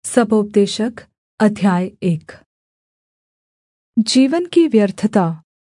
सपोपदेशक अध्याय 1। जीवन की व्यर्थता।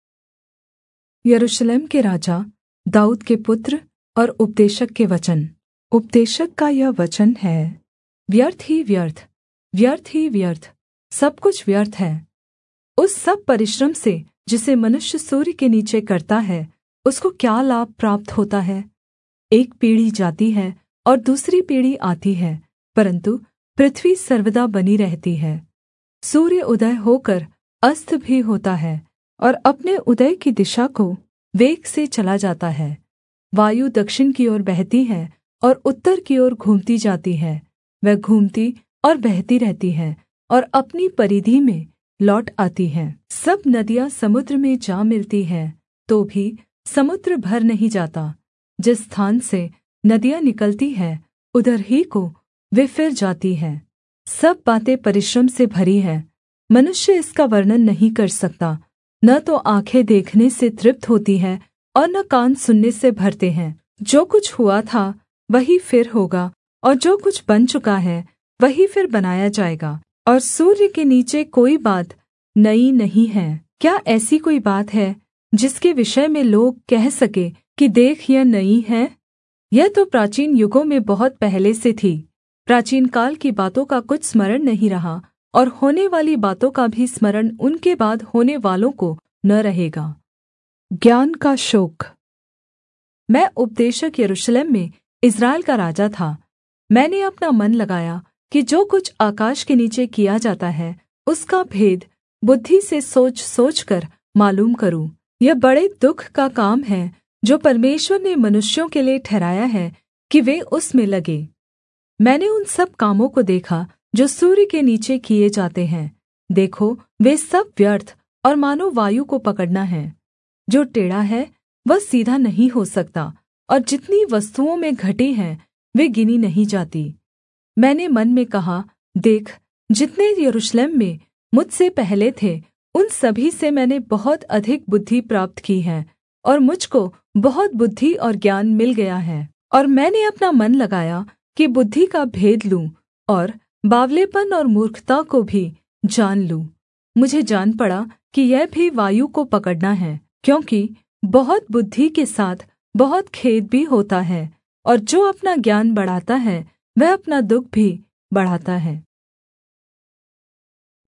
यरूशलेम के राजा दाऊद के पुत्र और उपदेशक के वचन। उपदेशक का यह वचन है, व्यर्थ ही व्यर्थ, व्यर्थ ही व्यर्थ, सब कुछ व्यर्थ है। उस सब परिश्रम से जिसे मनुष्य सूर्य के नीचे करता है, उसको क्या लाभ प्राप्त होता है। एक पीढ़ी जाती है और दूसरी पीढ़ी आती है, परन्तु पृथ्वी सर्वदा बनी रहती है। सूर्य उदय होकर अस्त भी होता है और अपने उदय की दिशा को वेग से चला जाता है। वायु दक्षिण की ओर बहती है और उत्तर की ओर घूमती जाती है। वह घूमती और बहती रहती है और अपनी परिधि में लौट आती है। सब नदियाँ समुद्र में जा मिलती हैं, तो भी समुद्र भर नहीं जाता। जिस स्थान से नदियाँ निकलती हैं, उधर ही को वे फिर जाती हैं। सब बातें परिश्रम से भरी हैं, मनुष्य इसका वर्णन नहीं कर सकता। न तो आँखें देखने से तृप्त होती हैं और न कान सुनने से भरते हैं। जो कुछ हुआ था वही फिर होगा, और जो कुछ बन चुका है वही फिर बनाया जाएगा। और सूर्य के नीचे कोई बात नई नहीं है। क्या ऐसी कोई बात है जिसके विषय में लोग कह सके कि देख, यह नई है? यह तो प्राचीन युगों में बहुत पहले से थी। प्राचीन काल की बातों का कुछ स्मरण नहीं रहा, और होने वाली बातों का भी स्मरण उनके बाद होने वालों को न रहेगा। ज्ञान का शोक। मैं उपदेशक यरूशलेम में इस्राएल का राजा था। मैंने अपना मन लगाया कि जो कुछ आकाश के नीचे किया जाता है, उसका भेद बुद्धि से सोच सोचकर मालूम करूँ। यह बड़े दुःख का काम है जो परमेश्वर ने मनुष्यों के लिए ठहराया है कि वे उसमें लगे। मैंने उन सब कामों को देखा जो सूर्य के नीचे किए जाते हैं। देखो, वे सब व्यर्थ और मानो वायु को पकड़ना है। जो टेढ़ा है वह सीधा नहीं हो सकता, और जितनी वस्तुओं में घटी हैं वे गिनी नहीं जाती। मैंने मन में कहा, देख, जितने यरूशलेम में मुझसे पहले थे, उन सभी से मैंने बहुत अधिक बुद्धि प्राप्त की है, और मुझको बहुत बुद्धि और ज्ञान मिल गया है। और मैंने अपना मन लगाया कि बुद्धि का भेद लूँ और बावलेपन और मूर्खता को भी जान लूँ। मुझे जान पड़ा कि यह भी वायु को पकड़ना है, क्योंकि बहुत बुद्धि के साथ बहुत खेद भी होता है, और जो अपना ज्ञान बढ़ाता है वह अपना दुःख भी बढ़ाता है।